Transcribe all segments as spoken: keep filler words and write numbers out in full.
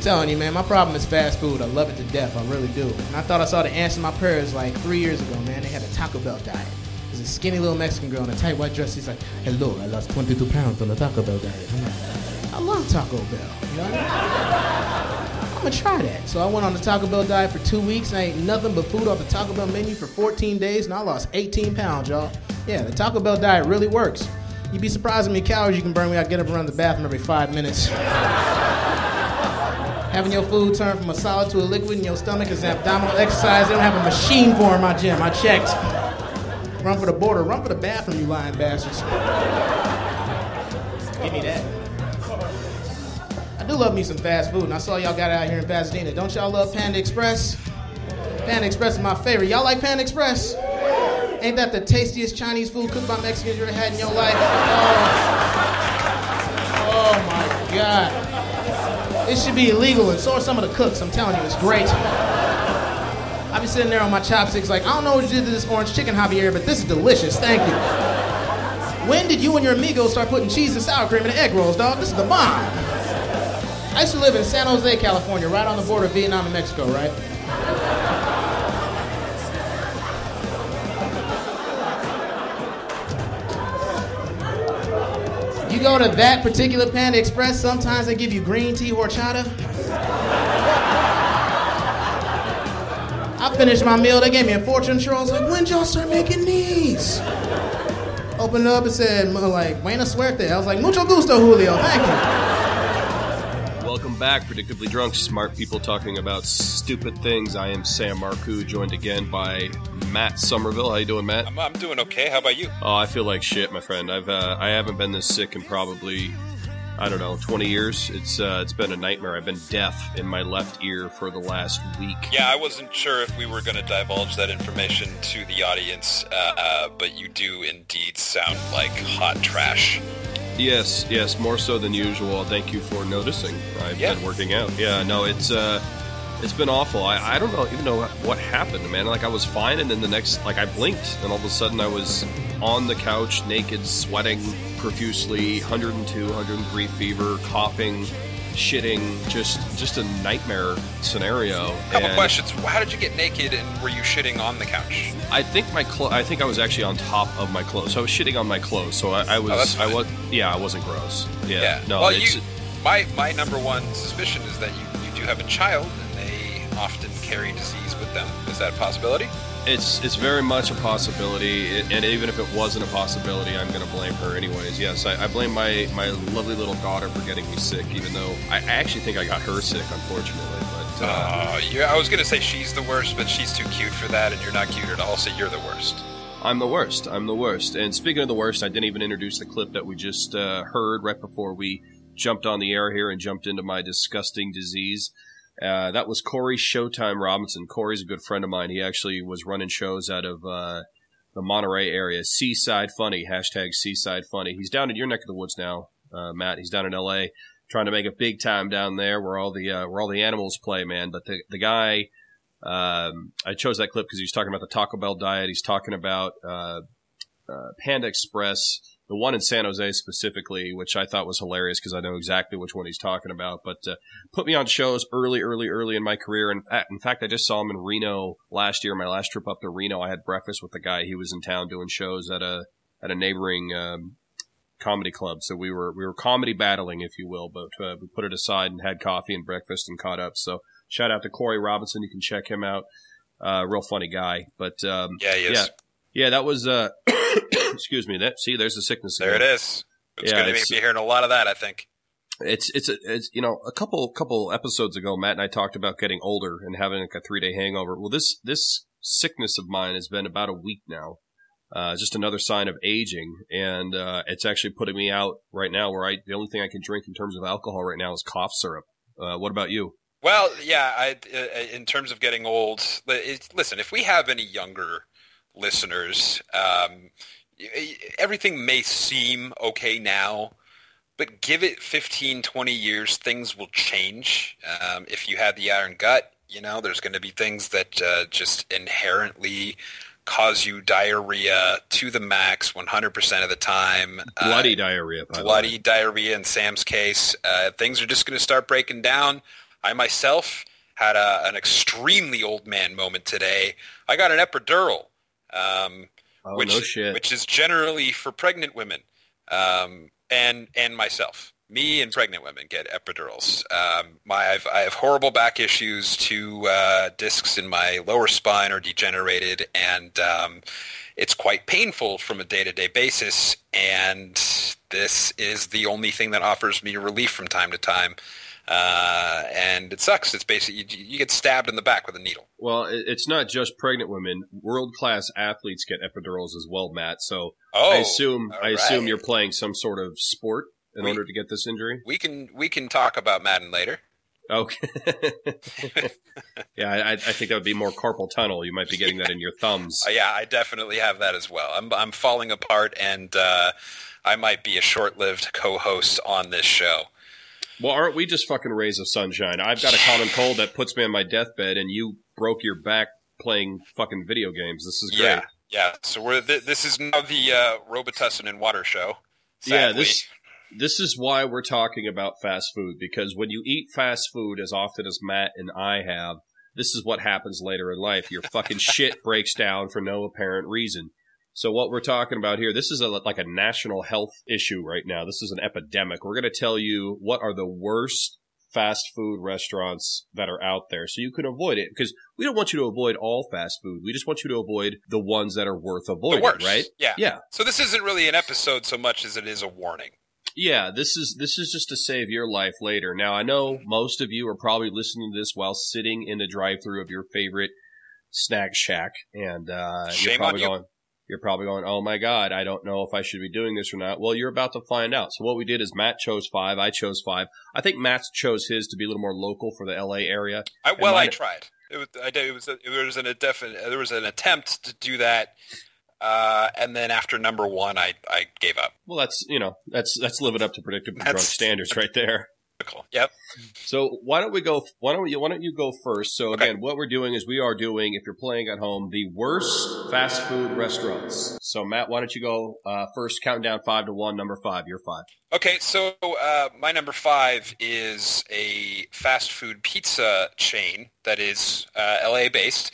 telling you, man, my problem is fast food. I love it to death. I really do. And I thought I saw the answer to my prayers like three years ago, man. They had a Taco Bell diet. There's a skinny little Mexican girl in a tight white dress. She's like, hello, I lost twenty-two pounds on the Taco Bell diet. I'm like, I love Taco Bell. You know what I mean? I'm going to try that. So I went on the Taco Bell diet for two weeks. And I ate nothing but food off the Taco Bell menu for fourteen days. And I lost eighteen pounds, y'all. Yeah, the Taco Bell diet really works. You'd be surprised how many calories you can burn when I get up around the bathroom every five minutes. Having your food turn from a solid to a liquid in your stomach is an abdominal exercise. They don't have a machine for in my gym. I checked. Run for the border. Run for the bathroom, you lying bastards. Give me that. I do love me some fast food, and I saw y'all got it out here in Pasadena. Don't y'all love Panda Express? Panda Express is my favorite. Y'all like Panda Express? Ain't that the tastiest Chinese food cooked by Mexicans you ever had in your life? Oh, oh my God. It should be illegal, and so are some of the cooks. I'm telling you, it's great. I be sitting there on my chopsticks like, I don't know what you did to this orange chicken, Javier, but this is delicious. Thank you. When did you and your amigos start putting cheese and sour cream in the egg rolls, dog? This is the bomb. I used to live in San Jose, California, right on the border of Vietnam and Mexico, right? You go to that particular Panda Express, sometimes they give you green tea horchata. I finished my meal, they gave me a fortune troll. I was like, when did y'all start making these? Opened up and said, like, Buena suerte. I was like, mucho gusto, Julio, thank you. Welcome back, Predictably Drunk, smart people talking about stupid things. I am Sam Marcoux, joined again by Matt Somerville. How you doing, Matt? I'm, I'm doing okay. How about you? Oh, I feel like shit, my friend. I've uh, I haven't been this sick in probably, I don't know, twenty years. It's uh, it's been a nightmare. I've been deaf in my left ear for the last week. Yeah, I wasn't sure if we were going to divulge that information to the audience, uh, uh, but you do indeed sound like hot trash. Yes, yes, more so than usual. Thank you for noticing. I've yeah. been working out. Yeah, no, it's uh, it's been awful. I, I don't know even know what happened, man. Like I was fine, and then the next, like I blinked, and all of a sudden I was on the couch, naked, sweating profusely, one oh two, one oh three fever, coughing, shitting, just just a nightmare scenario. Couple and questions. How did you get naked, and were you shitting on the couch? I think my clo- I think I was actually on top of my clothes. So I was shitting on my clothes. So I, I was. Oh, that's fine. I was. Yeah, I wasn't gross. Yeah. yeah. No. Well, it's, you, my my number one suspicion is that you, you do have a child, and they often carry disease with them. Is that a possibility? It's it's very much a possibility, it, and even if it wasn't a possibility, I'm going to blame her anyways. Yes, I, I blame my, my lovely little daughter for getting me sick, even though I actually think I got her sick, unfortunately. But uh, uh, yeah, I was going to say she's the worst, but she's too cute for that, and you're not cute at all, so you're the worst. I'm the worst. I'm the worst. And speaking of the worst, I didn't even introduce the clip that we just uh, heard right before we jumped on the air here and jumped into my disgusting disease. Uh, that was Corey Showtime Robinson. Corey's a good friend of mine. He actually was running shows out of uh, the Monterey area. Seaside Funny, hashtag Seaside Funny. He's down in your neck of the woods now, uh, Matt. He's down in L A trying to make it big time down there where all the uh, where all the animals play, man. But the the guy, um, I chose that clip because he was talking about the Taco Bell diet. He's talking about uh, uh, Panda Express. The one in San Jose specifically, which I thought was hilarious because I know exactly which one he's talking about. But uh, put me on shows early, early, early in my career. And in fact, I just saw him in Reno last year. My last trip up to Reno, I had breakfast with the guy. He was in town doing shows at a at a neighboring um, comedy club. So we were we were comedy battling, if you will. But uh, we put it aside and had coffee and breakfast and caught up. So shout out to Corey Robinson. You can check him out. Uh, real funny guy. But um, yeah, he is. yeah, yeah, that was. Uh, Excuse me. That see, there's the sickness. There again. it is. It's yeah, going to be hearing a lot of that, I think. It's it's a, it's you know a couple couple episodes ago, Matt and I talked about getting older and having like a three day hangover. Well, this this sickness of mine has been about a week now. Uh, just another sign of aging, and uh, it's actually putting me out right now. Where I the only thing I can drink in terms of alcohol right now is cough syrup. Uh, what about you? Well, yeah. I, uh, in terms of getting old, it, listen. If we have any younger listeners. Um, Everything may seem okay now, but give it fifteen, twenty years, things will change. Um, if you have the iron gut, you know, there's going to be things that uh, just inherently cause you diarrhea to the max one hundred percent of the time. Bloody uh, diarrhea. By bloody the way. diarrhea in Sam's case. Uh, things are just going to start breaking down. I myself had a, an extremely old man moment today. I got an epidural, um, oh, which no shit. which is generally for pregnant women, um, and and myself. Me and pregnant women get epidurals. Um, my I've, I have horrible back issues. Two uh, discs in my lower spine are degenerated, and um, it's quite painful from a day-to-day basis. And this is the only thing that offers me relief from time to time. Uh, and it sucks. It's basically you, you get stabbed in the back with a needle. Well, it's not just pregnant women. World-class athletes get epidurals as well, Matt. So Oh, I assume I all assume right. you're playing some sort of sport in We- order to get this injury. We can we can talk about Madden later. Okay. yeah, I, I think that would be more carpal tunnel. You might be getting that in your thumbs. Uh, yeah, I definitely have that as well. I'm I'm falling apart, and uh, I might be a short-lived co-host on this show. Well, aren't we just fucking rays of sunshine? I've got a common cold that puts me on my deathbed, and you broke your back playing fucking video games. This is great. Yeah, yeah. So we're th- this is now the uh, Robitussin and Water show. Yeah, Sadly. this this is why we're talking about fast food, because when you eat fast food as often as Matt and I have, this is what happens later in life. Your fucking shit breaks down for no apparent reason. So what we're talking about here, this is a, like a national health issue right now. This is an epidemic. We're going to tell you what are the worst fast food restaurants that are out there so you can avoid it, because we don't want you to avoid all fast food. We just want you to avoid the ones that are worth avoiding, the worst, right? Yeah, Yeah. So this isn't really an episode so much as it is a warning. Yeah, this is this is just to save your life later. Now, I know most of you are probably listening to this while sitting in the drive-thru of your favorite snack shack, and uh, Shame you're probably on you. going, you're probably going, oh my God, I don't know if I should be doing this or not. Well, you're about to find out. So what we did is Matt chose five, I chose five. I think Matt chose his to be a little more local for the L A area. I, And well, I mine- tried. It was I did, it was a, it was an a definite there was an attempt to do that, uh, and then after number one, I I gave up. Well, that's you know that's that's living up to predictable drunk That's- standards right there. Yep. So why don't we go? Why don't you? Why don't you go first? So Okay. again, what we're doing is we are doing, if you're playing at home, the worst fast food restaurants. So Matt, why don't you go uh, first? Counting down five to one. Number five, you're five. Okay, so uh, my number five is a fast food pizza chain that is uh, L A based,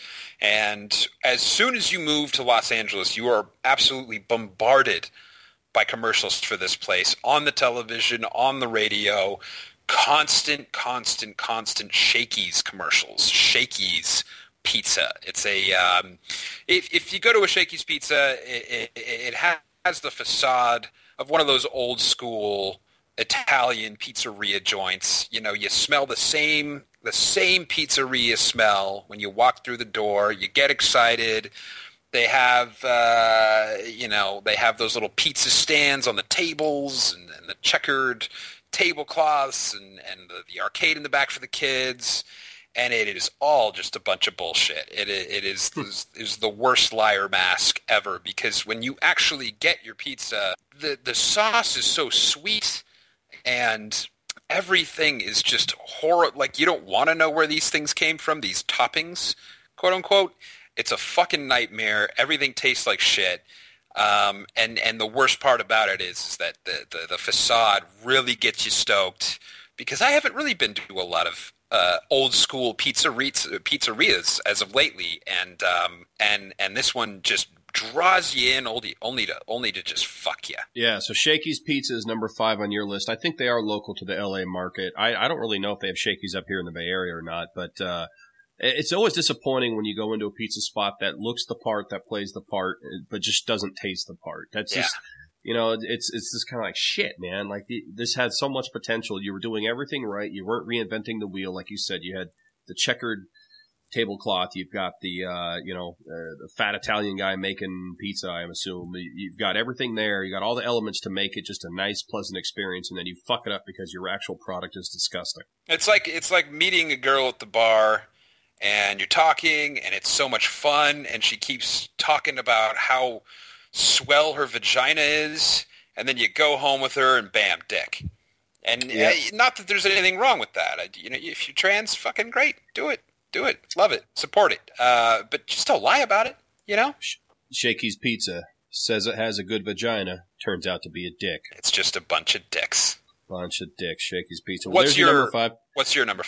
and as soon as you move to Los Angeles, you are absolutely bombarded by commercials for this place on the television, on the radio. Constant, constant, constant Shakey's commercials. Shakey's Pizza. It's a um, if if you go to a Shakey's Pizza, it, it, it has the facade of one of those old school Italian pizzeria joints. You know, you smell the same the same pizzeria smell when you walk through the door. You get excited. They have, uh, you know, they have those little pizza stands on the tables and, and the checkered tablecloths and, and the, the arcade in the back for the kids. And it is all just a bunch of bullshit. It, it is it is the worst liar mask ever, because when you actually get your pizza, the, the sauce is so sweet and everything is just horrible. Like, you don't want to know where these things came from, these toppings, quote unquote. It's a fucking nightmare. Everything tastes like shit. Um, and, and the worst part about it is, is that the, the, the facade really gets you stoked, because I haven't really been to a lot of uh, old school pizzerias, pizzerias as of lately, and um, and and this one just draws you in only only to only to just fuck you. Yeah, so Shakey's Pizza is number five on your list. I think they are local to the L A market. I, I don't really know if they have Shakey's up here in the Bay Area or not, but uh, it's always disappointing when you go into a pizza spot that looks the part, that plays the part, but just doesn't taste the part. That's Yeah. just, you know, it's it's just kind of like, shit, man. Like, the, this had so much potential. You were doing everything right. You weren't reinventing the wheel. Like you said, you had the checkered tablecloth. You've got the, uh, you know, uh, the fat Italian guy making pizza, I assume. You've got everything there. You got all the elements to make it just a nice, pleasant experience, and then you fuck it up because your actual product is disgusting. It's like it's like meeting a girl at the bar, and you're talking, and it's so much fun, and she keeps talking about how swell her vagina is, and then you go home with her, and bam, dick. And Yeah. uh, not that there's anything wrong with that. I, you know, if you're trans, fucking great, do it, do it, love it, support it. Uh, but just don't lie about it. You know, Shakey's Pizza says it has a good vagina. Turns out to be a dick. it's just a bunch of dicks. Bunch of dicks. Shakey's Pizza. Well, What's there's your your- number five. What's your number five?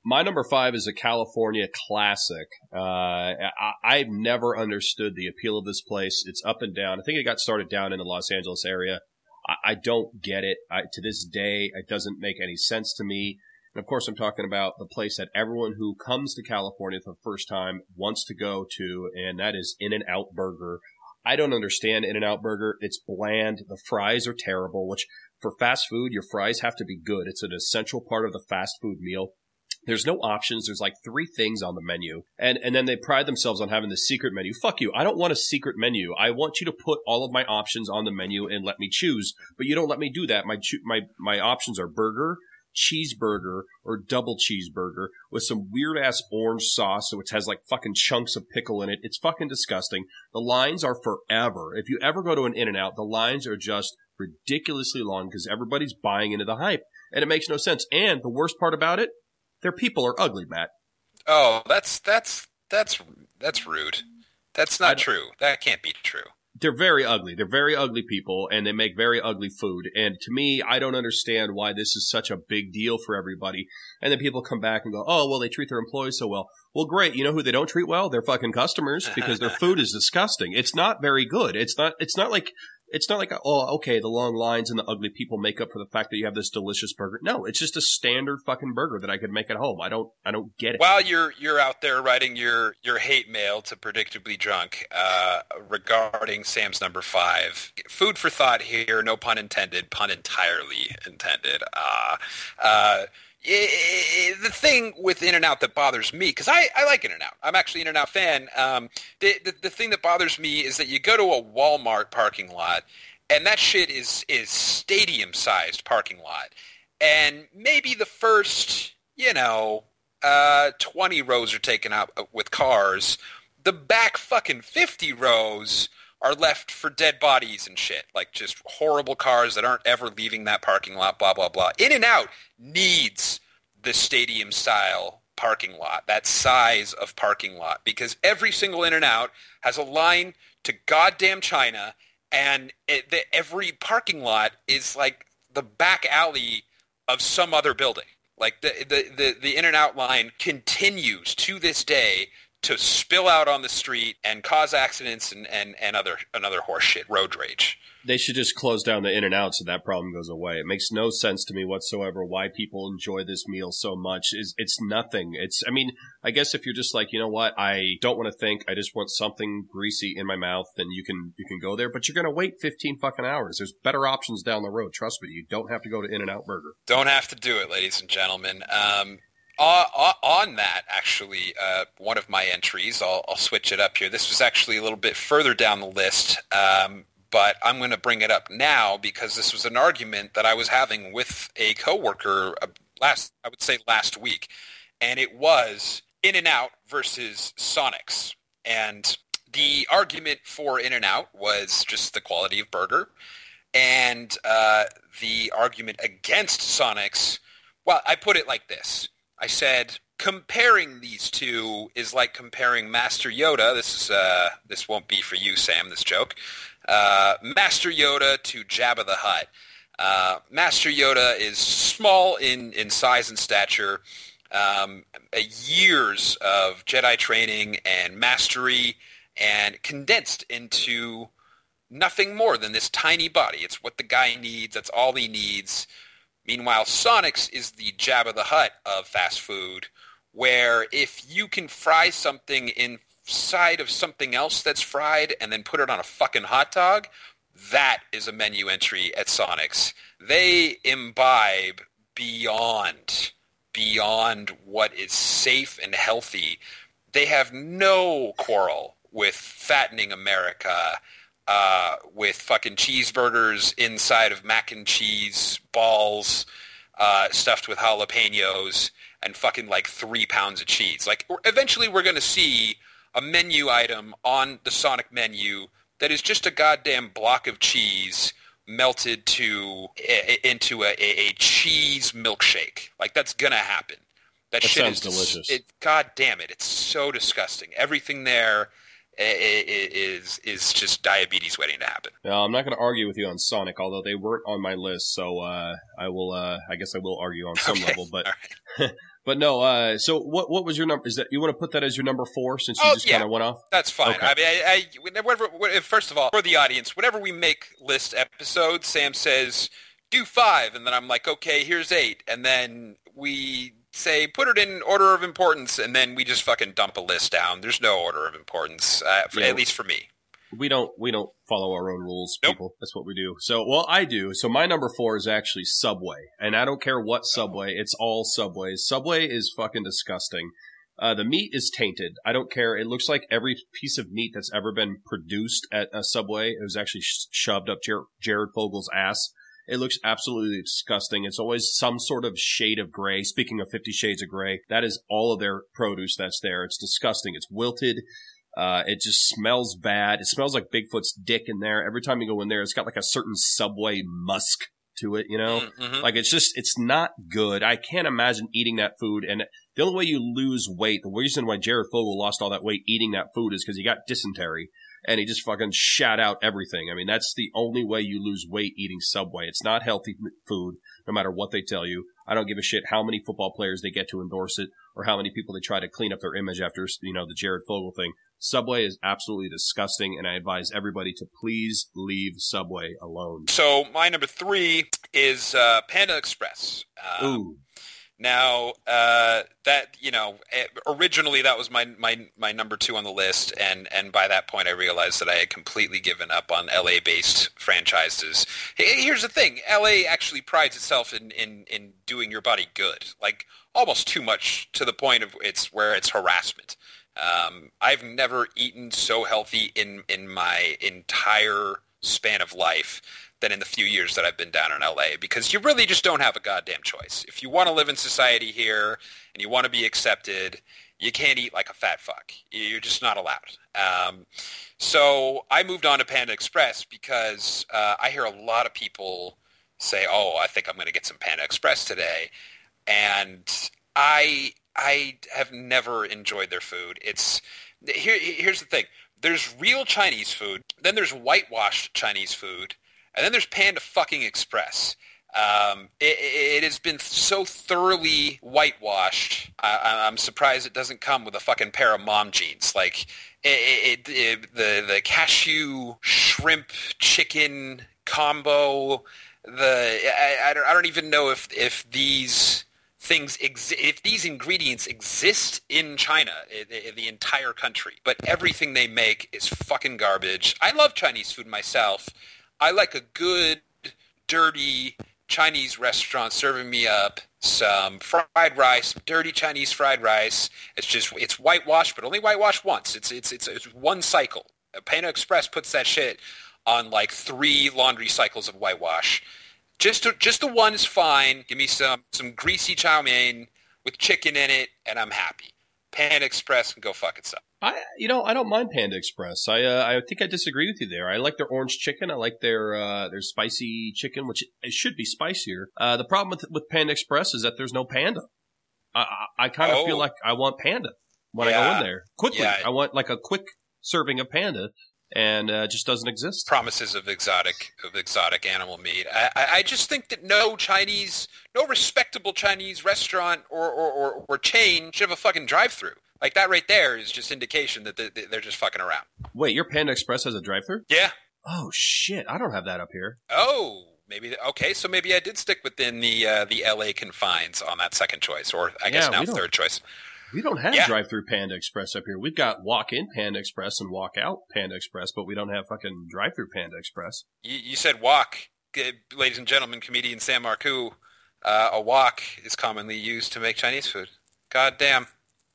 My number five is a California classic. Uh, I, I've never understood the appeal of this place. It's up and down. I think it got started down in the Los Angeles area. I, I don't get it. I, to this day, it doesn't make any sense to me. And of course, I'm talking about the place that everyone who comes to California for the first time wants to go to, and that is In-N-Out Burger. I don't understand In-N-Out Burger. It's bland. The fries are terrible, which for fast food, your fries have to be good. It's an essential part of the fast food meal. There's no options. There's like three things on the menu. And and then they pride themselves on having the secret menu. Fuck you. I don't want a secret menu. I want you to put all of my options on the menu and let me choose. But you don't let me do that. My cho- my my options are burger, cheeseburger, or double cheeseburger with some weird ass orange sauce so it has like fucking chunks of pickle in it. It's fucking disgusting. The lines are forever. If you ever go to an In-N-Out, the lines are just ridiculously long because everybody's buying into the hype. And it makes no sense. And the worst part about it, their people are ugly, Matt. Oh, that's that's that's that's rude. That's not true. That can't be true. They're very ugly. They're very ugly people, and they make very ugly food. And to me, I don't understand why this is such a big deal for everybody. And then people come back and go, oh, well, they treat their employees so well. Well, great. You know who they don't treat well? Their fucking customers, because their food is disgusting. It's not very good. It's not, it's not like... It's not like, oh, okay, the long lines and the ugly people make up for the fact that you have this delicious burger. No, it's just a standard fucking burger that I could make at home. I don't, I don't get it. While you're you're out there writing your, your hate mail to Predictably Drunk uh, regarding Sam's number five, food for thought here, no pun intended, pun entirely intended. Uh, uh, it, it, the thing with In-N-Out that bothers me, because I, I like In-N-Out. I'm actually an In-N-Out fan. Um, the, the the thing that bothers me is that you go to a Walmart parking lot, and that shit is is stadium-sized parking lot. And maybe the first, you know, uh, twenty rows are taken up with cars. The back fucking fifty rows are left for dead bodies and shit, like just horrible cars that aren't ever leaving that parking lot, blah, blah, blah. In-N-Out needs the stadium-style parking lot, that size of parking lot, because every single In-N-Out has a line to goddamn China, and it, the, every parking lot is like the back alley of some other building. Like the, the, the, the In-N-Out line continues to this day to spill out on the street and cause accidents and, and, and other another horse shit, road rage. They should just close down the In-N-Out so that problem goes away. It makes no sense to me whatsoever why people enjoy this meal so much. It's, it's nothing. It's, I mean, I guess if you're just like, you know what, I don't want to think, I just want something greasy in my mouth, then you can you can go there. But you're going to wait fifteen fucking hours. There's better options down the road. Trust me, you don't have to go to In-N-Out Burger. Don't have to do it, ladies and gentlemen. Um, Uh, on that, actually, uh, one of my entries, I'll, I'll switch it up here. This was actually a little bit further down the list, um, but I'm going to bring it up now because this was an argument that I was having with a coworker uh, last, I would say last week, and it was In-N-Out versus Sonics. And the argument for In-N-Out was just the quality of burger, and uh, the argument against Sonics, well, I put it like this. I said, comparing these two is like comparing Master Yoda. This is uh, this won't be for you, Sam, this joke. Uh, Master Yoda to Jabba the Hutt. Uh, Master Yoda is small in, in size and stature. Um, years of Jedi training and mastery and condensed into nothing more than this tiny body. It's what the guy needs. That's all he needs. Meanwhile, Sonics is the Jabba the Hutt of fast food, where if you can fry something inside of something else that's fried and then put it on a fucking hot dog, that is a menu entry at Sonics. They imbibe beyond, beyond what is safe and healthy. They have no quarrel with fattening America, Uh, with fucking cheeseburgers inside of mac and cheese balls, uh, stuffed with jalapenos, and fucking like three pounds of cheese. Like, eventually we're going to see a menu item on the Sonic menu that is just a goddamn block of cheese melted to a, into a, a, a cheese milkshake. Like, that's going to happen. That, that shit sounds is delicious. It, God damn it. It's so disgusting. Everything there is is just diabetes waiting to happen. No, I'm not going to argue with you on Sonic, although they weren't on my list, so uh, I will. Uh, I guess I will argue on some okay. level. But right. But no, uh, so what what was your number? Is that you want to put that as your number four since you oh, just yeah. kind of went off? That's fine. Okay. I mean, I, I whenever, first of all, for the audience, whenever we make list episodes, Sam says, do five, and then I'm like, okay, here's eight, and then we say, put it in order of importance, and then we just fucking dump a list down. There's no order of importance, uh, for, Yeah. at least for me. We don't we don't follow our own rules, Nope. people. That's what we do. So, well, I do. So my number four is actually Subway, and I don't care what Subway. It's all Subways. Subway is fucking disgusting. Uh, the meat is tainted. I don't care. It looks like every piece of meat that's ever been produced at a Subway, it was actually sh- shoved up Jer- Jared Fogel's ass. It looks absolutely disgusting. It's always some sort of shade of gray. Speaking of Fifty Shades of Grey, that is all of their produce that's there. It's disgusting. It's wilted. Uh, it just smells bad. It smells like Bigfoot's dick in there. Every time you go in there, it's got like a certain Subway musk to it, you know? Mm-hmm. Like, it's just, it's not good. I can't imagine eating that food. And the only way you lose weight, the reason why Jared Fogle lost all that weight eating that food is because he got dysentery and he just fucking shat out everything. I mean, that's the only way you lose weight eating Subway. It's not healthy food, no matter what they tell you. I don't give a shit how many football players they get to endorse it or how many people they try to clean up their image after, you know, the Jared Fogle thing. Subway is absolutely disgusting, and I advise everybody to please leave Subway alone. So my number three is uh, Panda Express. Um, Ooh. Now, uh, that, you know, originally that was my, my, my number two on the list, and, and by that point I realized that I had completely given up on L A-based franchises. Here's the thing. L A actually prides itself in, in, in doing your body good, like almost too much to the point of it's where it's harassment. Um, I've never eaten so healthy in, in my entire span of life than in the few years that I've been down in L A, because you really just don't have a goddamn choice. If you want to live in society here and you want to be accepted, you can't eat like a fat fuck. You're just not allowed. Um, so I moved on to Panda Express because uh, I hear a lot of people say, oh, I think I'm going to get some Panda Express today. And I... I have never enjoyed their food. It's here. Here's the thing. There's real Chinese food. Then there's whitewashed Chinese food. And then there's Panda fucking Express. Um, it, it has been so thoroughly whitewashed. I, I'm surprised it doesn't come with a fucking pair of mom jeans. Like it, it, it, the the cashew shrimp chicken combo. The I, I don't I don't even know if if these things exi- if these ingredients exist in China, in, in the entire country, but everything they make is fucking garbage. I love Chinese food myself. I like a good, dirty Chinese restaurant serving me up some fried rice, dirty Chinese fried rice. It's just it's whitewashed, but only whitewashed once. It's it's it's, it's one cycle. Panda Express puts that shit on like three laundry cycles of whitewash. Just to, just the one is fine. Give me some, some greasy chow mein with chicken in it, and I'm happy. Panda Express can go fuck itself. I, you know, I don't mind Panda Express. I, uh, I think I disagree with you there. I like their orange chicken. I like their, uh, their spicy chicken, which it should be spicier. Uh, the problem with with Panda Express is that there's no panda. I, I, I kind of Oh. feel like I want panda when I Yeah. go in there quickly. Yeah. I want like a quick serving of panda, and uh, it just doesn't exist. Promises of exotic of exotic animal meat. I, I, I just think that no Chinese, no respectable Chinese restaurant or, or, or, or chain should have a fucking drive-through. Like that right there is just indication that they- they're just fucking around. Wait, your Panda Express has a drive-thru? Yeah. Oh shit! I don't have that up here. Oh, maybe okay. So maybe I did stick within the uh, the L A confines on that second choice, or I guess Yeah, now we don't- third choice. We don't have Yeah. drive-through Panda Express up here. We've got walk-in Panda Express and walk-out Panda Express, but we don't have fucking drive-through Panda Express. You, you said wok, G- ladies and gentlemen. Comedian Sam Marcoux. Uh, a wok is commonly used to make Chinese food. God damn.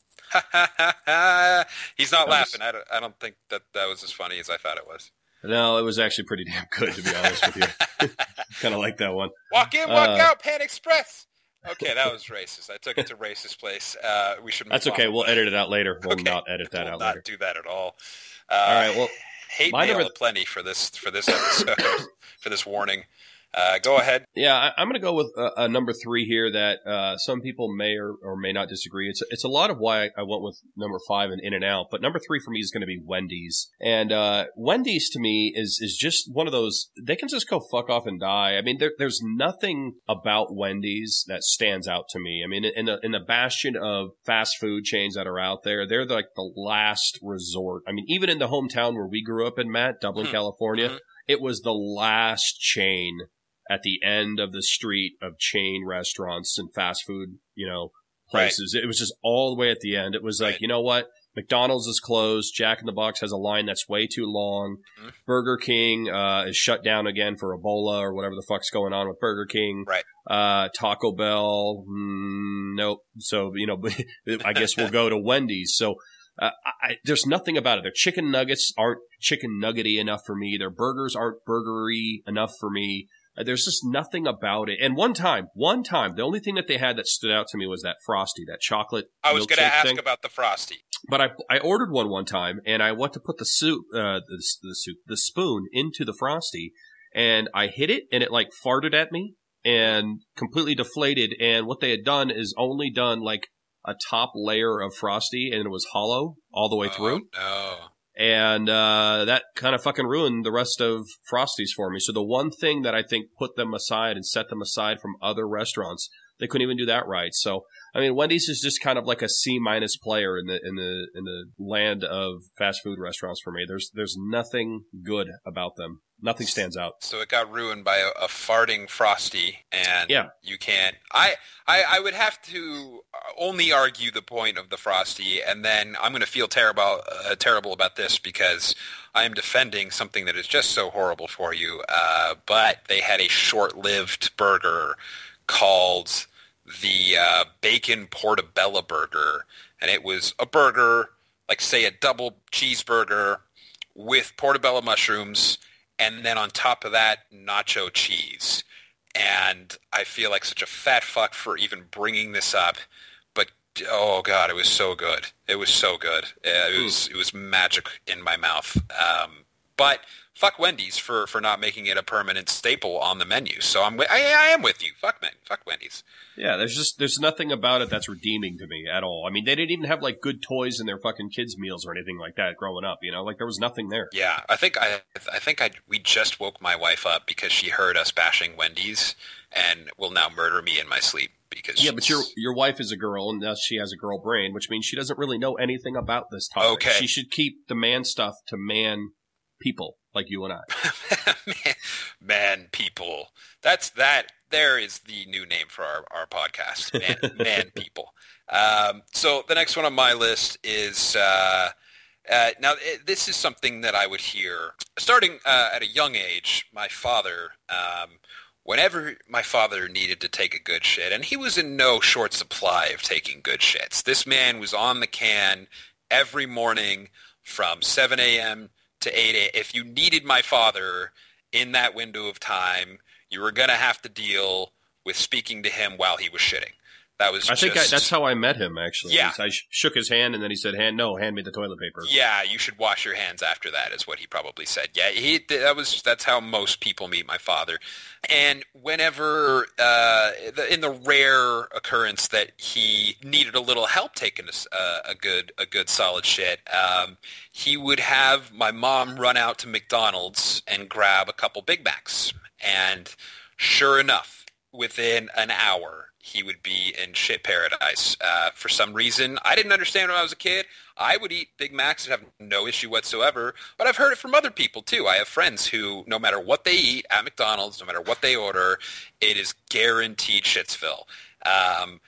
He's not That was- laughing. I don't, I don't think that that was as funny as I thought it was. No, it was actually pretty damn good, to be honest with you. Kind of like that one. Walk in, walk Uh, out, Pan Express. Okay, that was racist. I took it to racist place. Uh, we should. Move That's okay. on. We'll edit it out later. We'll Okay. not edit that We'll out not later. do that at all. Uh, All right. Well, hate my mail number- aplenty for this for this episode for this warning. Uh, go ahead. Yeah, I, I'm going to go with a, a number three here that uh, some people may or, or may not disagree. It's it's a lot of why I, I went with number five and In-N-Out, but number three for me is going to be Wendy's. And uh, Wendy's to me is is just one of those, they can just go fuck off and die. I mean, there, there's nothing about Wendy's that stands out to me. I mean, in the in the bastion of fast food chains that are out there, they're like the last resort. I mean, even in the hometown where we grew up in, Matt, Dublin, mm-hmm. California, mm-hmm. it was the last chain at the end of the street of chain restaurants and fast food, you know, places. Right. It was just all the way at the end. It was like, right. you know what? McDonald's is closed. Jack in the Box has a line that's way too long. Mm-hmm. Burger King uh, is shut down again for Ebola or whatever the fuck's going on with Burger King. Right. Uh, Taco Bell, mm, nope. So, you know, I guess we'll go to Wendy's. So uh, I, there's nothing about it. Their chicken nuggets aren't chicken nuggety enough for me. Their burgers aren't burgery enough for me. There's just nothing about it. And one time, one time, the only thing that they had that stood out to me was that Frosty, that chocolate. I was going to ask thing. about the Frosty. But I I ordered one one time, and I went to put the soup, uh, the, the soup, the spoon into the Frosty, and I hit it, and it like farted at me and completely deflated. And what they had done is only done like a top layer of Frosty, and it was hollow all the way oh, through. No. And uh, that kind of fucking ruined the rest of Frosties for me. So the one thing that I think put them aside and set them aside from other restaurants, they couldn't even do that right. So I mean, Wendy's is just kind of like a C minus player in the in the in the land of fast food restaurants for me. There's there's nothing good about them. Nothing stands out. So it got ruined by a, a farting Frosty, and yeah. you can't. I, I I would have to only argue the point of the Frosty, and then I'm going to feel terrible uh, terrible about this because I am defending something that is just so horrible for you. Uh, but they had a short-lived burger called the uh, Bacon Portobello Burger, and it was a burger, like say a double cheeseburger with portobello mushrooms, and then on top of that, nacho cheese. And I feel like such a fat fuck for even bringing this up, but oh god, it was so good. It was so good. It was it was magic in my mouth. Um, but fuck Wendy's for, for not making it a permanent staple on the menu. So I'm I, I am with you. Fuck men. Fuck Wendy's. Yeah, there's just there's nothing about it that's redeeming to me at all. I mean, they didn't even have like good toys in their fucking kids' meals or anything like that growing up. You know, like there was nothing there. Yeah, I think I I think I we just woke my wife up because she heard us bashing Wendy's and will now murder me in my sleep. Because yeah, but your your wife is a girl and now she has a girl brain, which means she doesn't really know anything about this topic. Okay, she should keep the man stuff to man people like you and I. man, man people. That's that. There is the new name for our, our podcast, man, man people. Um, so the next one on my list is, uh, uh, now it, this is something that I would hear, starting uh, at a young age, my father, um, whenever my father needed to take a good shit, and he was in no short supply of taking good shits. This man was on the can every morning from seven a.m. to eight a.m. If you needed my father in that window of time, you were going to have to deal with speaking to him while he was shitting. That was I just, think I, that's how I met him, actually. Yeah. I sh- shook his hand, and then he said, "Hand, no, hand me the toilet paper." Yeah, you should wash your hands after that, is what he probably said. Yeah, he that was that's how most people meet my father. And whenever, uh, in the rare occurrence that he needed a little help taking a, uh, a good a good solid shit, um, he would have my mom run out to McDonald's and grab a couple Big Macs. And sure enough, within an hour, he would be in shit paradise. Uh, for some reason, I didn't understand when I was a kid. I would eat Big Macs and have no issue whatsoever, but I've heard it from other people too. I have friends who, no matter what they eat at McDonald's, no matter what they order, it is guaranteed shitsville. Um,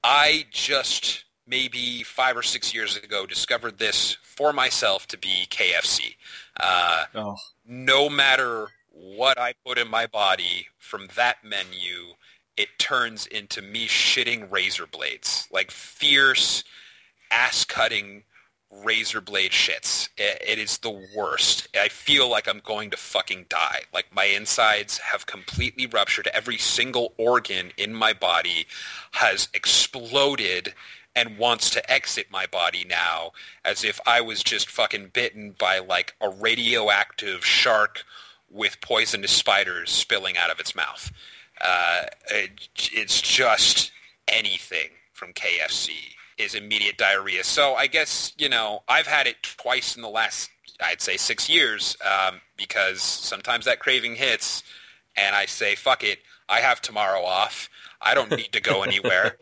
I just, maybe five or six years ago, discovered this for myself to be K F C. Uh, oh. No matter what I put in my body from that menu, it turns into me shitting razor blades, like fierce, ass-cutting razor blade shits. It, it is the worst. I feel like I'm going to fucking die. Like my insides have completely ruptured. Every single organ in my body has exploded and wants to exit my body now, as if I was just fucking bitten by like a radioactive shark with poisonous spiders spilling out of its mouth. Uh, it, it's just anything from K F C is immediate diarrhea. So I guess, you know, I've had it twice in the last, I'd say, six years um, because sometimes that craving hits and I say, fuck it, I have tomorrow off. I don't need to go anywhere.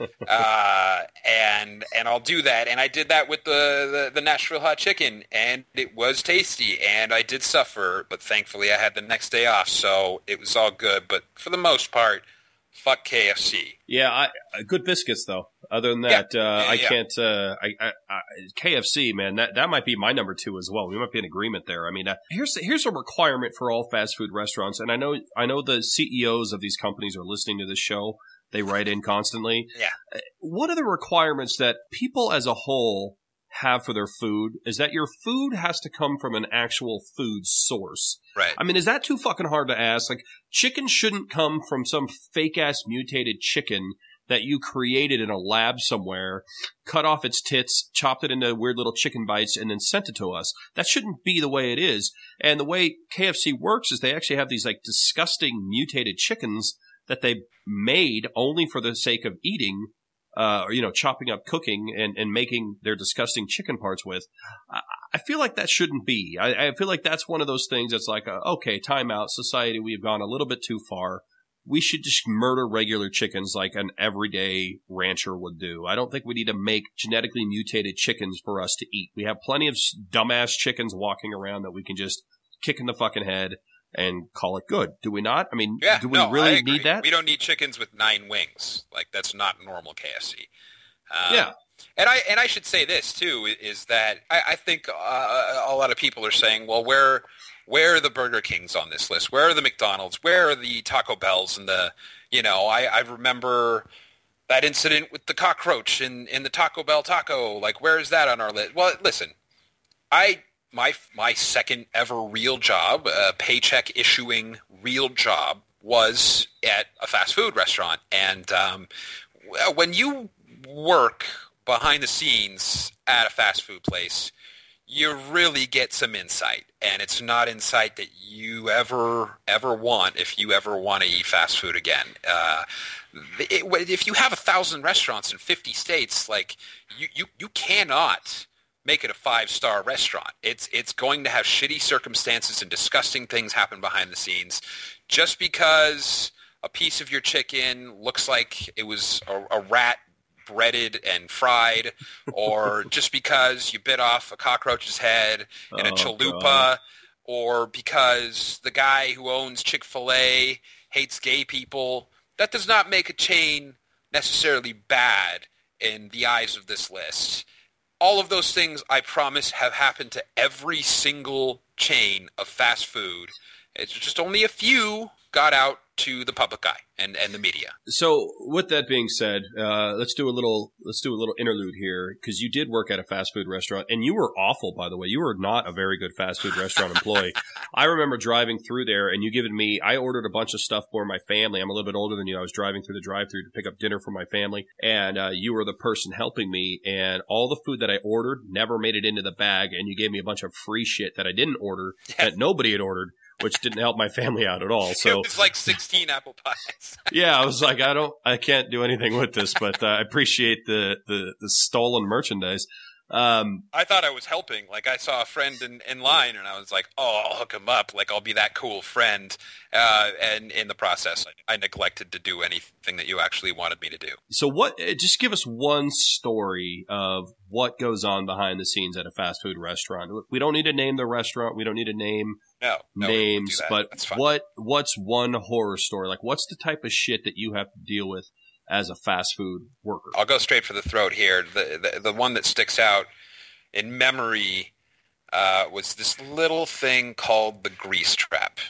Uh, and and I'll do that. And I did that with the, the, the Nashville hot chicken, and it was tasty, and I did suffer, but thankfully I had the next day off, so it was all good. But for the most part, fuck K F C. Yeah, I, good biscuits, though. Other than that, yeah. uh, yeah, I yeah. can't uh, – I, I, I, K F C, man, that, that might be my number two as well. We might be in agreement there. I mean, uh, here's here's a requirement for all fast food restaurants, and I know I know the C E Os of these companies are listening to this show. They write in constantly. Yeah. What are the requirements that people as a whole have for their food? Is that your food has to come from an actual food source. Right. I mean, is that too fucking hard to ask? Like, chicken shouldn't come from some fake-ass mutated chicken that you created in a lab somewhere, cut off its tits, chopped it into weird little chicken bites, and then sent it to us. That shouldn't be the way it is. And the way K F C works is they actually have these, like, disgusting mutated chickens that they made only for the sake of eating, uh, or, you know, chopping up, cooking, and, and making their disgusting chicken parts with. I, I feel like that shouldn't be. I, I feel like that's one of those things that's like, uh, okay, time out, society, we've gone a little bit too far. We should just murder regular chickens like an everyday rancher would do. I don't think we need to make genetically mutated chickens for us to eat. We have plenty of dumbass chickens walking around that we can just kick in the fucking head and call it good. Do we not? I mean, yeah, do we no, really need that? We don't need chickens with nine wings. Like, that's not normal K F C. Um, yeah. And I and I should say this, too, is that I, I think uh, a lot of people are saying, well, where where are the Burger Kings on this list? Where are the McDonald's? Where are the Taco Bells? And the, you know, I, I remember that incident with the cockroach in, in the Taco Bell taco. Like, where is that on our list? Well, listen, I... My my second ever real job, a paycheck issuing real job, was at a fast food restaurant. And um, when you work behind the scenes at a fast food place, you really get some insight. And it's not insight that you ever, ever want if you ever want to eat fast food again. Uh, it, if you have a thousand restaurants in fifty states, like you, you, you cannot make it a five-star restaurant. It's it's going to have shitty circumstances and disgusting things happen behind the scenes. Just because a piece of your chicken looks like it was a, a rat breaded and fried, or just because you bit off a cockroach's head in a Oh, chalupa, God. or because the guy who owns Chick-fil-A hates gay people, that does not make a chain necessarily bad in the eyes of this list. All of those things, I promise, have happened to every single chain of fast food. It's just only a few got out to the public eye and, and the media. So, with that being said, uh, let's do a little let's do a little interlude here, because you did work at a fast food restaurant, and you were awful, by the way. You were not a very good fast food restaurant employee. I remember driving through there, and you giving me. I ordered a bunch of stuff for my family. I'm a little bit older than you. I was driving through the drive-thru to pick up dinner for my family, and uh, you were the person helping me. And all the food that I ordered never made it into the bag, and you gave me a bunch of free shit that I didn't order that nobody had ordered, which didn't help my family out at all. So it was like sixteen apple pies. yeah, I was like, I don't, I can't do anything with this, but uh, I appreciate the, the, the stolen merchandise. Um, I thought I was helping. Like, I saw a friend in, in line, and I was like, oh, I'll hook him up. Like, I'll be that cool friend. Uh, and in the process, I, I neglected to do anything that you actually wanted me to do. so what, uh, just give us one story of what goes on behind the scenes at a fast food restaurant. We don't need to name the restaurant. We don't need to name No, no we won't do names, that. but That's fine. what, what's one horror story? Like, what's the type of shit that you have to deal with as a fast food worker? I'll go straight for the throat here. The the, the one that sticks out in memory uh, was this little thing called the grease trap.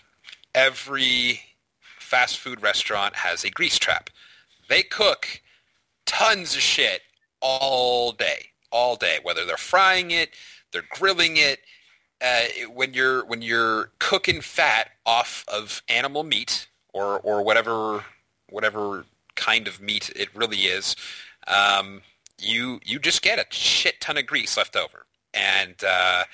Every fast food restaurant has a grease trap. They cook tons of shit all day, all day. Whether they're frying it, they're grilling it. Uh, when you're when you're cooking fat off of animal meat or or whatever whatever kind of meat it really is, um, you you just get a shit ton of grease left over. And uh,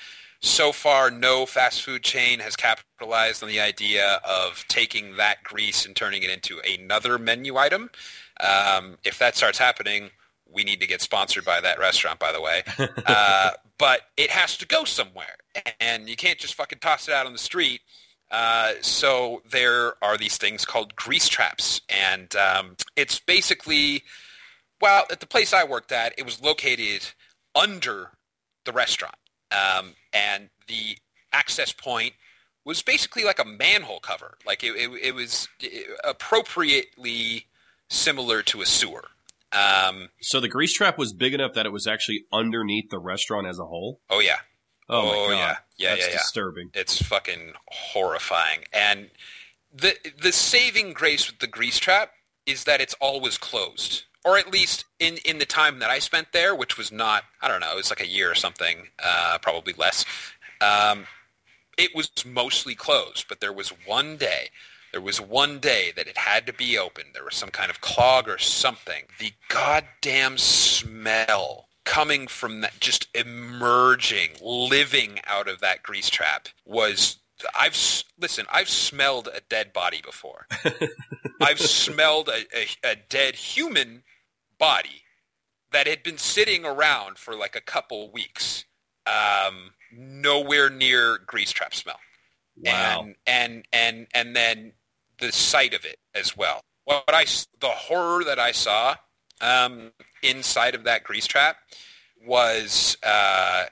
so far, no fast food chain has capitalized on the idea of taking that grease and turning it into another menu item. Um, if that starts happening, we need to get sponsored by that restaurant, by the way. Uh, but it has to go somewhere, and you can't just fucking toss it out on the street. Uh, so there are these things called grease traps, and um, it's basically, well, at the place I worked at, it was located under the restaurant, um, and the access point was basically like a manhole cover. Like it, it, it was appropriately similar to a sewer. Um, so the grease trap was big enough that it was actually underneath the restaurant as a whole? Oh, yeah. Oh, my oh God. yeah, yeah, That's yeah, yeah. disturbing. It's fucking horrifying. And the the saving grace with the grease trap is that it's always closed, or at least in, in the time that I spent there, which was not, I don't know, it was like a year or something, uh, probably less. Um, it was mostly closed, but there was one day, there was one day that it had to be open. There was some kind of clog or something. The goddamn smell coming from that, just emerging, living out of that grease trap was, I've, listen, I've smelled a dead body before. I've smelled a, a, a dead human body that had been sitting around for like a couple weeks. Um, nowhere near grease trap smell. Wow. And, and, and, and then the sight of it as well. What I, the horror that I saw, um, inside of that grease trap was uh,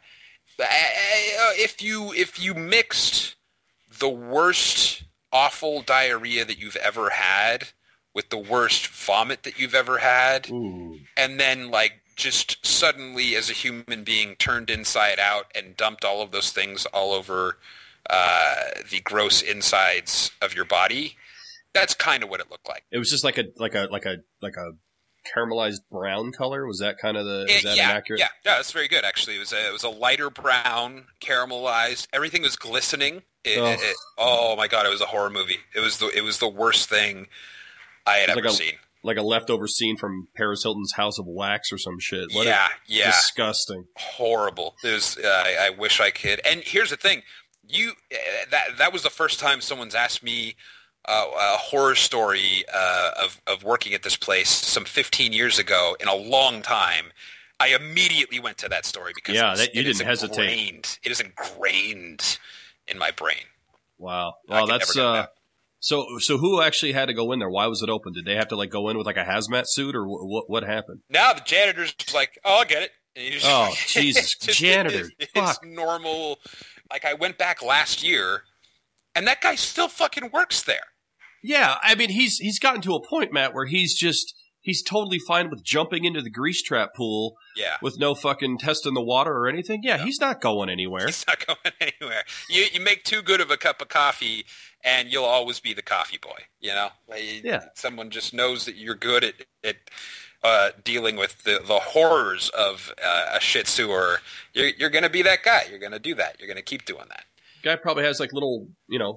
if you if you mixed the worst awful diarrhea that you've ever had with the worst vomit that you've ever had, Ooh. and then like just suddenly as a human being turned inside out and dumped all of those things all over uh, the gross insides of your body, that's kind of what it looked like. It was just like a like a like a like a caramelized brown color. Was that kind of the? Is It, that yeah, inaccurate? yeah, yeah. That's very good. Actually, it was a, it was a lighter brown, caramelized. Everything was glistening. It, Oh. it, it, oh my god, it was a horror movie. It was the it was the worst thing I had It was ever like a- seen. Like a leftover scene from Paris Hilton's House of Wax or some shit. What a- Yeah, yeah, disgusting. horrible. It was. Uh, I, I wish I could. And here's the thing: you uh, that that was the first time someone's asked me uh, a horror story uh, of of working at this place some fifteen years ago in a long time. I immediately went to that story because Yeah, it's, that- you it is didn't hesitate. ingrained- It is ingrained in my brain. Wow. I Well, could that's never do uh. that. So so who actually had to go in there? Why was it open? Did they have to like go in with like a hazmat suit or wh- what? What happened? Now the janitor's just like, "Oh, I'll get it." And you just- Oh, Jesus, it's just- janitor. It's, Fuck. it's normal. Like I went back last year, and that guy still fucking works there. Yeah, I mean he's he's gotten to a point, Matt, where he's just he's totally fine with jumping into the grease trap pool Yeah. with no fucking test in the water or anything. Yeah, he's not going anywhere. He's not going anywhere. You you make too good of a cup of coffee, and you'll always be the coffee boy. You know, Like, Yeah. Someone just knows that you're good at at uh, dealing with the, the horrors of uh, a shit sewer. You're you're going to be that guy. You're going to do that. You're going to keep doing that. Guy probably has like little, you know,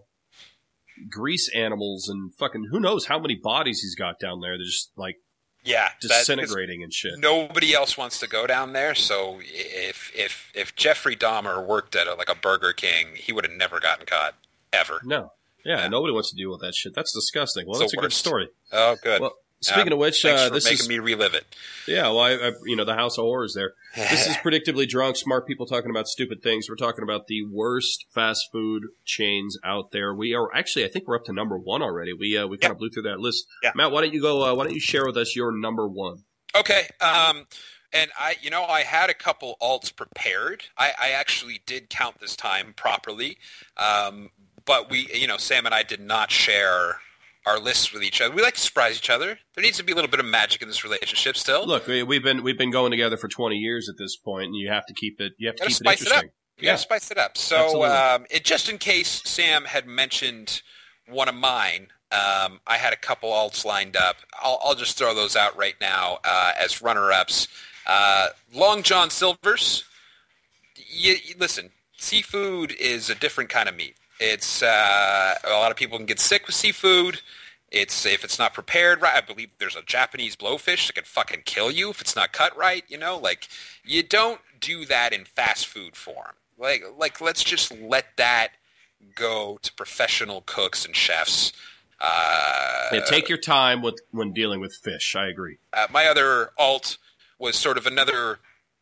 grease animals and fucking who knows how many bodies he's got down there. They're just like Yeah, that- 'cause disintegrating and shit. nobody else wants to go down there. So if if if Jeffrey Dahmer worked at a, like a Burger King, he would have never gotten caught ever. No. Yeah, Yeah. nobody wants to deal with that shit. That's disgusting. Well, It's that's the a good worst. story. Oh, good. Well, speaking Um, of which, thanks uh, for this making is me relive it. yeah. Well, I, I, you know, the House of Horrors there. This is predictably drunk, smart people talking about stupid things. We're talking about the worst fast food chains out there. We are actually, I think we're up to number one already. We uh, we kind of blew through that list. Yeah. Matt, why don't you go? Uh, why don't you share with us your number one? Okay. Um, and I, you know, I had a couple alts prepared. I, I actually did count this time properly. Um, but we, you know, Sam and I did not share our lists with each other. We like to surprise each other. There needs to be a little bit of magic in this relationship still. Look, we, we've been we've been going together for twenty years at this point, and you have to keep it. You have to Gotta keep it spice it up. interesting. You gotta spice it up. So, Absolutely. um, it, just in case Sam had mentioned one of mine, um, I had a couple alts lined up. I'll, I'll just throw those out right now uh, as runner-ups. Uh, Long John Silver's. You, you- listen, seafood is a different kind of meat. It's uh, a lot of people can get sick with seafood. It's if it's not prepared right. I believe there's a Japanese blowfish that can fucking kill you if it's not cut right. You know, like you don't do that in fast food form. Like, like let's just let that go to professional cooks and chefs. Uh, yeah, take your time with when dealing with fish. I agree. Uh, my other alt was sort of another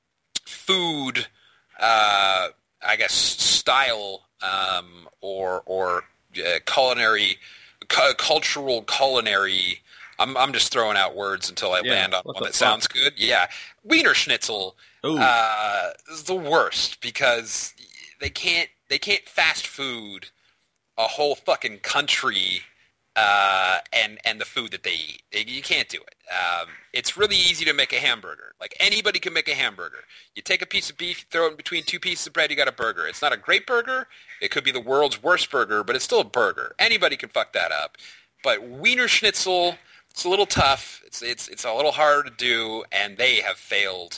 food, uh, I guess, style um, or or uh, culinary, cu- cultural culinary. I'm I'm just throwing out words until I Yeah, land on what one the that fuck? sounds good. Yeah, Wiener Schnitzel Ooh. uh, is the worst because they can't they can't fast food a whole fucking country uh, and and the food that they eat. They, you can't do it. Um, it's really easy to make a hamburger. Like anybody can make a hamburger. You take a piece of beef, you throw it in between two pieces of bread, you got a burger. It's not a great burger. It could be the world's worst burger, but it's still a burger. Anybody can fuck that up. But Wiener Schnitzel, it's a little tough. It's it's it's a little hard to do, and they have failed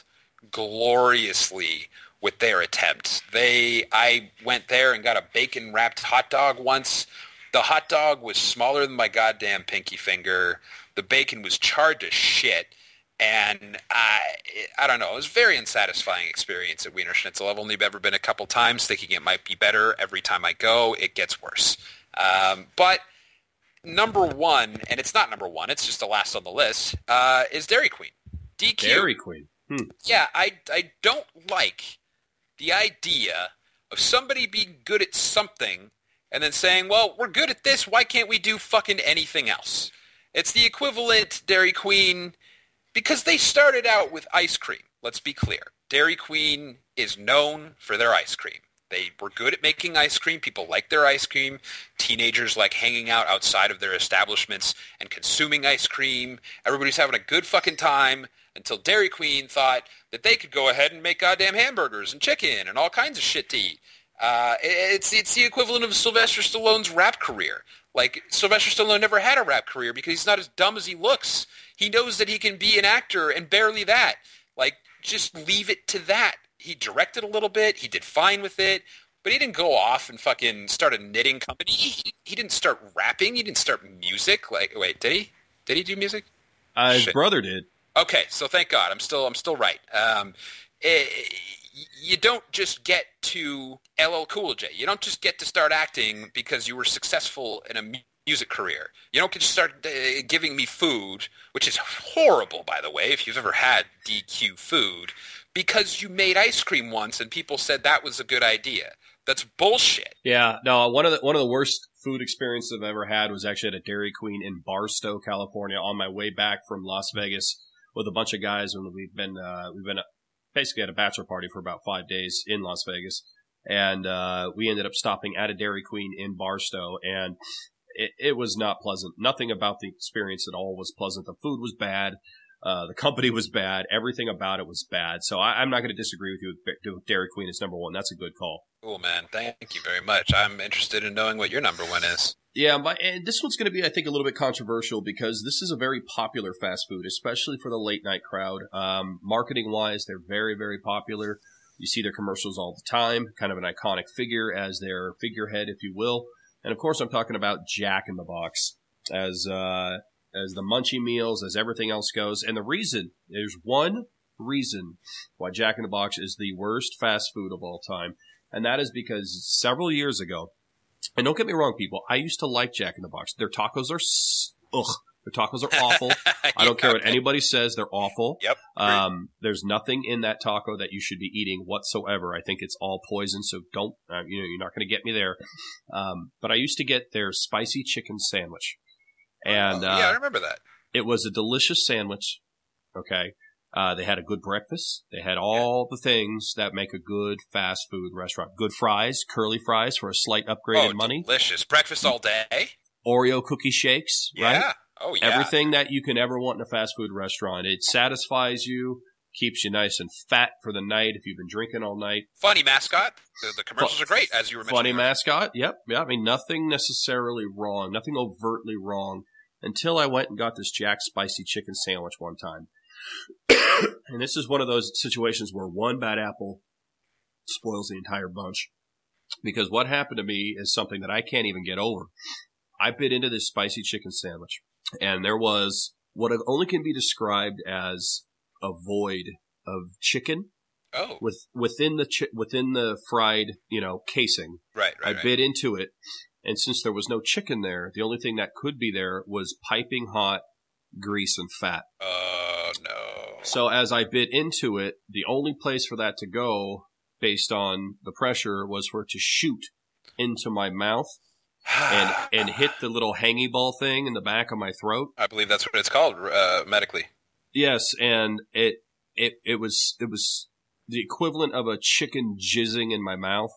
gloriously with their attempt. They, I went there and got a bacon wrapped hot dog once. The hot dog was smaller than my goddamn pinky finger. The bacon was charred to shit, and I, I don't know. It was a very unsatisfying experience at Wiener Schnitzel. I've only ever been a couple times, thinking it might be better. Every time I go, it gets worse. Um, but number one, and it's not number one, it's just the last on the list, uh, is Dairy Queen. D Q. Dairy Queen. Hmm. Yeah, I, I don't like the idea of somebody being good at something and then saying, well, we're good at this, why can't we do fucking anything else? It's the equivalent, Dairy Queen, because they started out with ice cream. Let's be clear. Dairy Queen is known for their ice cream. They were good at making ice cream. People like their ice cream. Teenagers like hanging out outside of their establishments and consuming ice cream. Everybody's having a good fucking time until Dairy Queen thought that they could go ahead and make goddamn hamburgers and chicken and all kinds of shit to eat. Uh, it's it's the equivalent of Sylvester Stallone's rap career. Like, Sylvester Stallone never had a rap career because he's not as dumb as he looks. He knows that he can be an actor and barely that. Like, just leave it to that. He directed a little bit. He did fine with it. But he didn't go off and fucking start a knitting company. He, he didn't start rapping. He didn't start music. Like, wait, did he? Did he do music? Uh, his Shit. brother did. Okay, so thank God. I'm still I'm still right. Um, it, you don't just get to L L Cool J. You don't just get to start acting because you were successful in a mu- music career. You don't get to start uh, giving me food, which is horrible, by the way, if you've ever had D Q food, because you made ice cream once and people said that was a good idea. That's bullshit. Yeah, no. One of the one of the worst food experiences I've ever had was actually at a Dairy Queen in Barstow, California, on my way back from Las Vegas with a bunch of guys, and we've been uh, we've been basically at a bachelor party for about five days in Las Vegas, and uh, we ended up stopping at a Dairy Queen in Barstow, and it, it was not pleasant. Nothing about the experience at all was pleasant. The food was bad. Uh, the company was bad. Everything about it was bad. So I, I'm not going to disagree with you with, with Dairy Queen as number one. That's a good call. Cool, man. Thank you very much. I'm interested in knowing what your number one is. Yeah, my, and this one's going to be, I think, a little bit controversial because this is a very popular fast food, especially for the late night crowd. Um, marketing wise, they're very, very popular. You see their commercials all the time, kind of an iconic figure as their figurehead, if you will. And of course, I'm talking about Jack in the Box as uh, as the munchie meals, as everything else goes. And the reason, there's one reason why Jack in the Box is the worst fast food of all time, and that is because several years ago, and don't get me wrong, people, I used to like Jack in the Box. Their tacos are, ugh, their tacos are awful. I don't care what anybody says, they're awful. Yep. Um, there's nothing in that taco that you should be eating whatsoever. I think it's all poison, so don't, uh, you know, you're not going to get me there. Um, but I used to get their spicy chicken sandwich. And oh, yeah, uh, I remember that. It was a delicious sandwich. Okay. Uh, they had a good breakfast. They had all the things that make a good fast food restaurant. Good fries, curly fries for a slight upgrade oh, in money. Delicious. Breakfast all day. Oreo cookie shakes, Yeah. right? Oh, yeah. Everything that you can ever want in a fast food restaurant. It satisfies you, keeps you nice and fat for the night if you've been drinking all night. Funny mascot. The, the commercials are great, as you were mentioning. Funny earlier. mascot. Yep. Yeah. I mean, nothing necessarily wrong, nothing overtly wrong until I went and got this Jack spicy chicken sandwich one time. And this is one of those situations where one bad apple spoils the entire bunch. Because what happened to me is something that I can't even get over. I bit into this spicy chicken sandwich, and there was what only can be described as a void of chicken Oh. With within the chi- within the fried, you know, casing. Right, right. I right. bit into it, and since there was no chicken there, the only thing that could be there was piping hot grease and fat. Oh no! So as I bit into it, the only place for that to go, based on the pressure, was for it to shoot into my mouth and and hit the little hangy ball thing in the back of my throat. I believe that's what it's called uh, medically. Yes, and it it it was it was the equivalent of a chicken jizzing in my mouth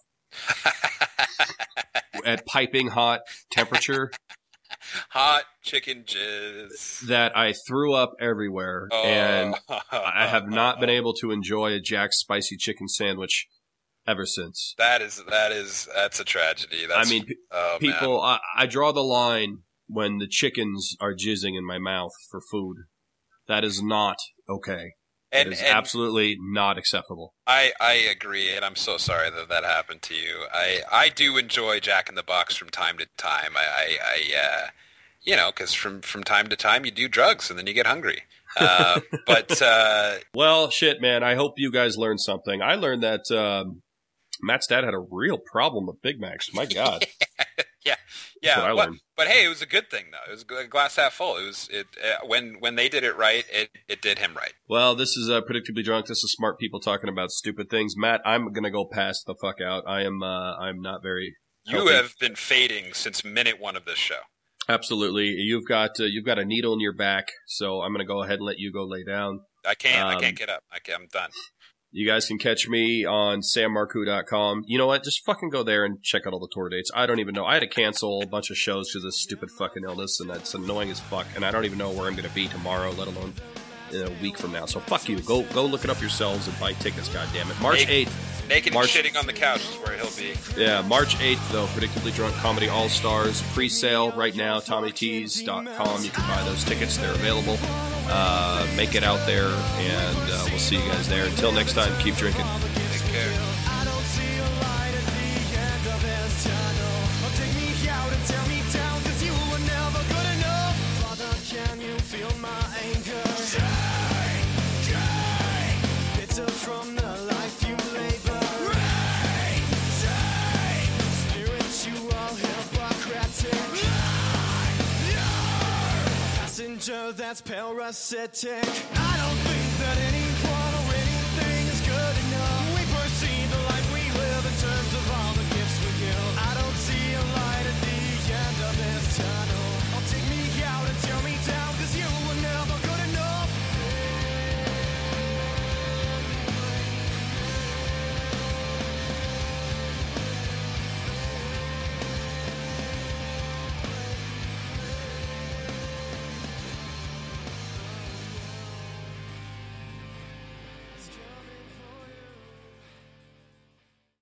at piping hot temperature. Hot chicken jizz. That I threw up everywhere, oh. and I have not been able to enjoy a Jack's spicy chicken sandwich ever since. That is that is that's a tragedy. That's, I mean, oh, people, I, I draw the line when the chickens are jizzing in my mouth for food. That is not okay. And, it is and absolutely not acceptable. I, I agree, and I'm so sorry that that happened to you. I, I do enjoy Jack in the Box from time to time. I, I, I uh, you know, because from, from time to time you do drugs and then you get hungry. Uh, but uh, well, shit, man. I hope you guys learned something. I learned that um, Matt's dad had a real problem with Big Macs. My God. yeah, yeah. I Well, but hey, it was a good thing though. It was a glass half full. It was it uh, when when they did it right, it, it did him right. Well, this is uh, Predictably Drunk. This is smart people talking about stupid things. Matt, I'm gonna go pass the fuck out. I am. Uh, I'm not very. You healthy. have been fading since minute one of this show. Absolutely. You've got uh, you've got a needle in your back, so I'm gonna go ahead and let you go lay down. I can't. Um, I can't get up. I can't, I'm done. You guys can catch me on sam marcoux dot com. You know what? Just fucking go there and check out all the tour dates. I don't even know. I had to cancel a bunch of shows because of this stupid fucking illness, and that's annoying as fuck. And I don't even know where I'm going to be tomorrow, let alone in a week from now. So fuck you. Go go look it up yourselves and buy tickets, goddammit. March eighth. Naked March, and shitting on the couch is where he'll be. Yeah, March eighth, though. Predictably Drunk Comedy All-Stars. Pre-sale right now, tommy tees dot com. You can buy those tickets. They're available. Uh, make it out there, and uh, we'll see you guys there. Until next time, keep drinking. Take care. I don't see a light at the end of this tunnel. Oh, take me out and tear me down, 'cause you were never good enough. Father, can you feel my anger? Stay, stay. Bitter from the life you labor. Rain, stay. Spiritual, hypocritic. Passenger that's parasitic. I don't think that anyone or anything is good enough.